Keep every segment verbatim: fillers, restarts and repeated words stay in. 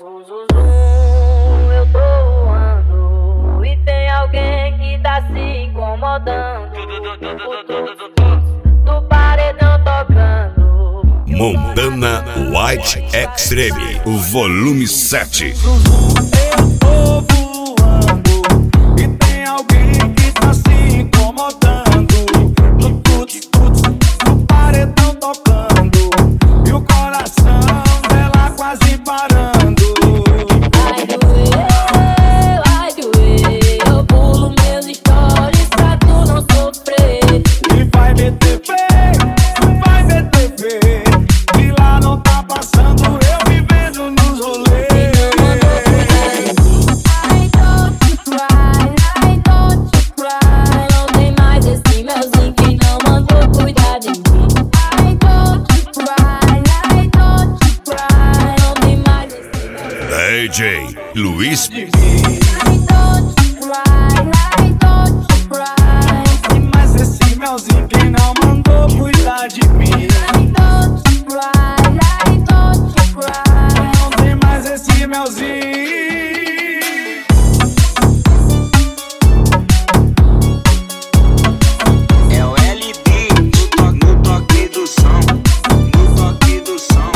zum, zum, zum, eu tô voando e tem alguém que tá se incomodando. O tudo do paredão tocando. Montana White Extreme, o volume sete. Eu tô voando e tem alguém que tá se incomodando. No tuts, tuts, no paredão tocando e o coração dela quase parando. Vai doer, vai doer, eu pulo meus stories pra tu não sofrer. E vai meter fé, vai meter fé, e lá não tá passando eu vivendo nos rolês. I don't cry, I don't cry. Não tem mais esse melzinho que não mandou cuidar de mim. I don't cry, I don't cry. Não tem mais esse melzinho. D J Luiz. I don't cry, I don't cry. E mais esse melzinho que não mandou cuidar de mim. I don't cry, I don't cry. Não tem mais esse melzinho. É o L B no toque, no toque do som, no toque do som.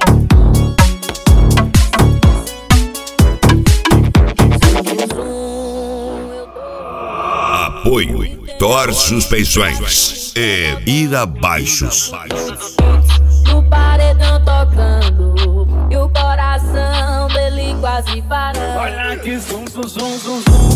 Apoio Thor Suspensões e Ira Baixos. No paredão tocando e o coração dele quase parando. Olha que zum, zum, zum, zum, zum.